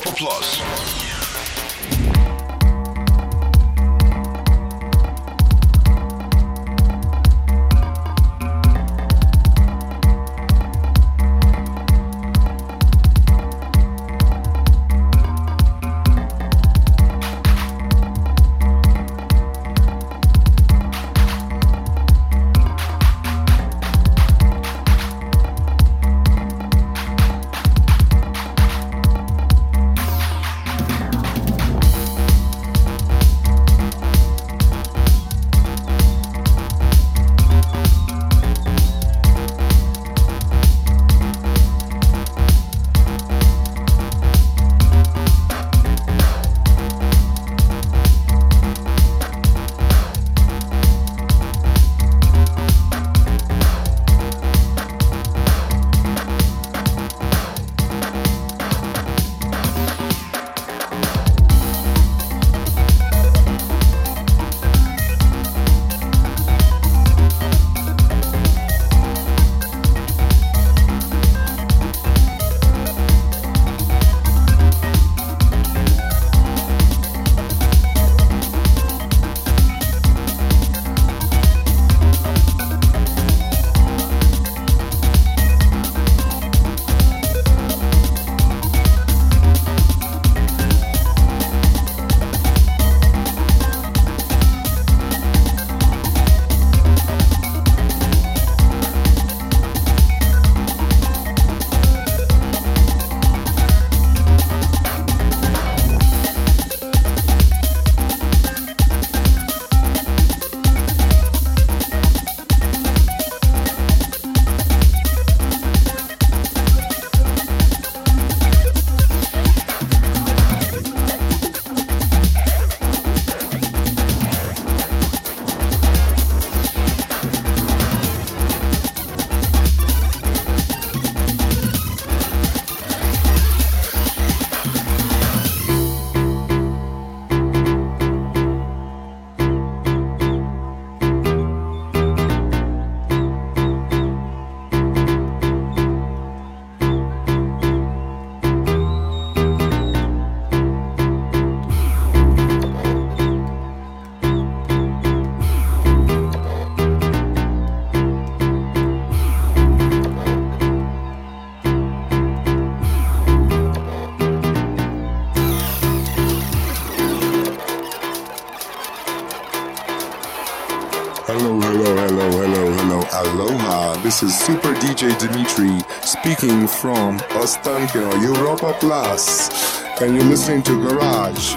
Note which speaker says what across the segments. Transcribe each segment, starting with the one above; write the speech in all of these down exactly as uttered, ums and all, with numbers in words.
Speaker 1: Europa Plus.
Speaker 2: Hello, hello, hello, hello, hello, aloha. This is Super D J Dimitri speaking from Ostankino, Europa Plus. And you're listening to Garage.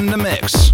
Speaker 1: in the mix.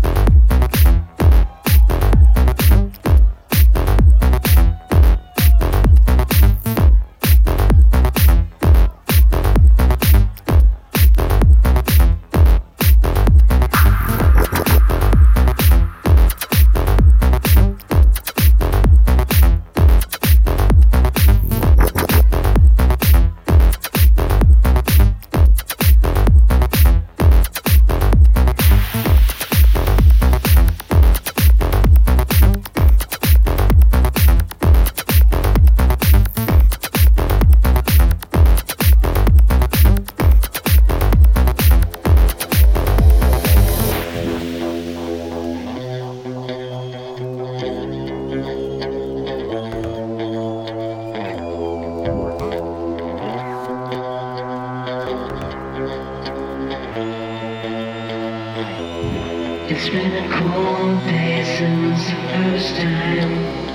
Speaker 3: It's been a cold day since the first time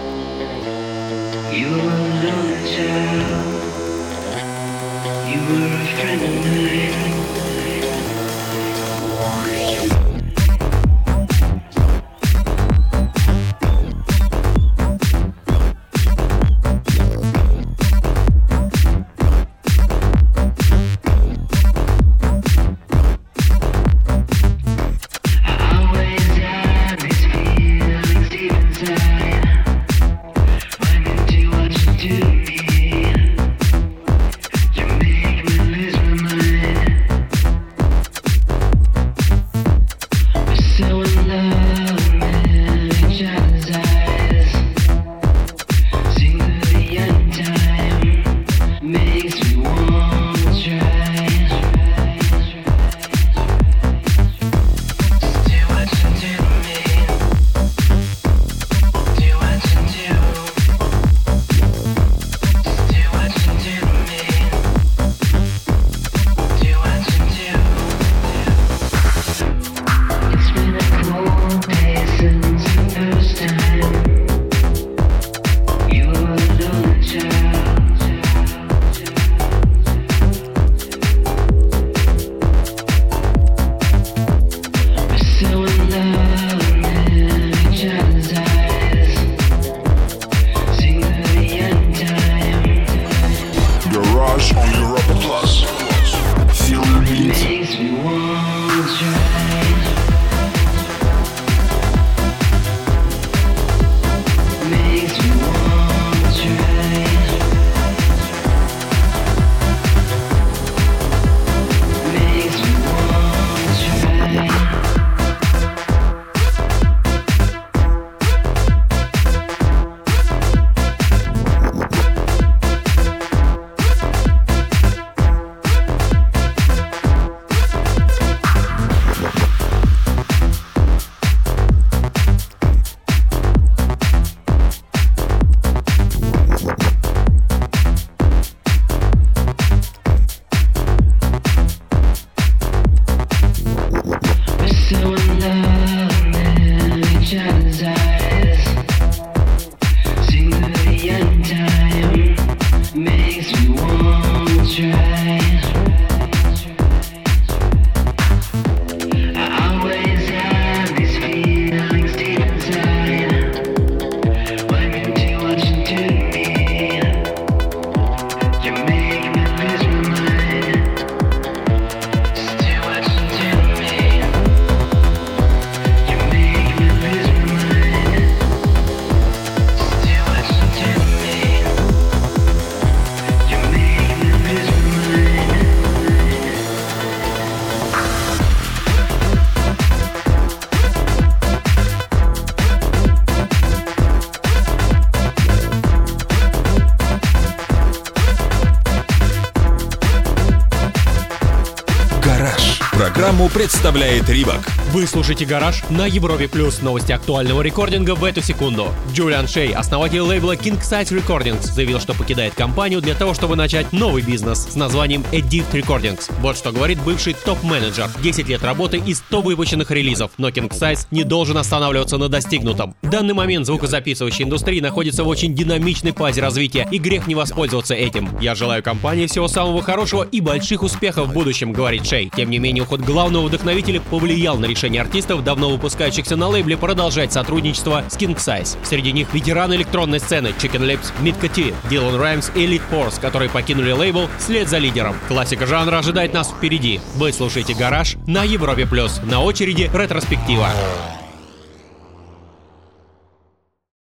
Speaker 3: you were a lonely child. You were a friend of mine.
Speaker 1: Программу представляет Рибак.
Speaker 4: Вы слушаете «Гараж» на Европе+. плюс. Новости актуального рекординга в эту секунду. Джулиан Шей, основатель лейбла King Size Recordings, заявил, что покидает компанию для того, чтобы начать новый бизнес с названием Edift Recordings. Вот что говорит бывший топ-менеджер. десять лет работы и сто выпущенных релизов, но King Size не должен останавливаться на достигнутом. В данный момент звукозаписывающая индустрия находится в очень динамичной фазе развития, и грех не воспользоваться этим. Я желаю компании всего самого хорошего и больших успехов в будущем, говорит Шей. Тем не менее, уход уход главного вдохновителя повлиял на решение артистов, давно выпускающихся на лейбле, продолжать сотрудничество с King Size. Среди них ветераны электронной сцены Chicken Lips, Midka T, Dylan Rhymes и Elite Force, которые покинули лейбл вслед за лидером. Классика жанра ожидает нас впереди. Вы слушаете «Гараж» на Европе+. На очереди ретроспектива.